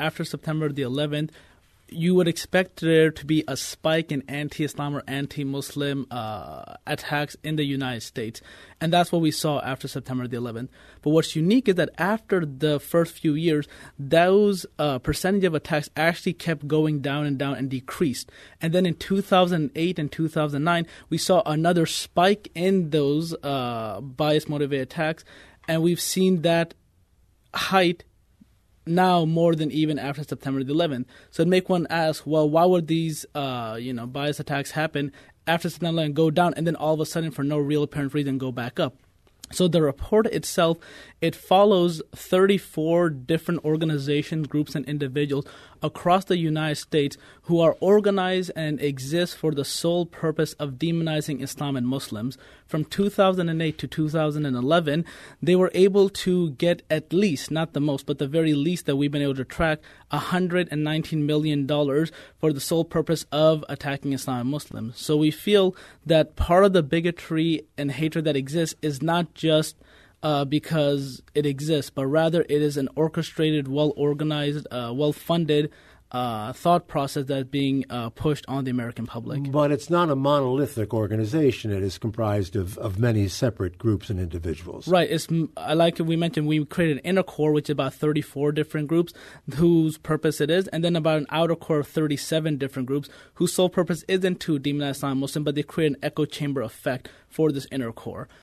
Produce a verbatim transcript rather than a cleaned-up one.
after September the eleventh, you would expect there to be a spike in anti-Islam or anti-Muslim uh, attacks in the United States. And that's what we saw after September the eleventh. But what's unique is that after the first few years, those uh, percentage of attacks actually kept going down and down and decreased. And then in two thousand eight and two thousand nine, we saw another spike in those uh, bias-motivated attacks. And we've seen that height now more than even after September the eleventh. So it make one ask, well, why would these uh, you know, bias attacks happen after September eleventh, go down, and then all of a sudden, for no real apparent reason, go back up? So the report itself, it follows thirty-four different organizations, groups, and individuals across the United States who are organized and exist for the sole purpose of demonizing Islam and Muslims. From two thousand eight to two thousand eleven, they were able to get at least, not the most, but the very least that we've been able to track, one hundred nineteen million dollars for the sole purpose of attacking Islam and Muslims. So we feel that part of the bigotry and hatred that exists is not just uh, because it exists, but rather it is an orchestrated, well-organized, uh, well-funded uh, thought process that's being uh, pushed on the American public. But it's not a monolithic organization. It is comprised of, of many separate groups and individuals. Right. It's like we mentioned, we created an inner core, which is about thirty-four different groups whose purpose it is, and then about an outer core of thirty-seven different groups whose sole purpose isn't to demonize Islam and Muslim, but they create an echo chamber effect for this inner core.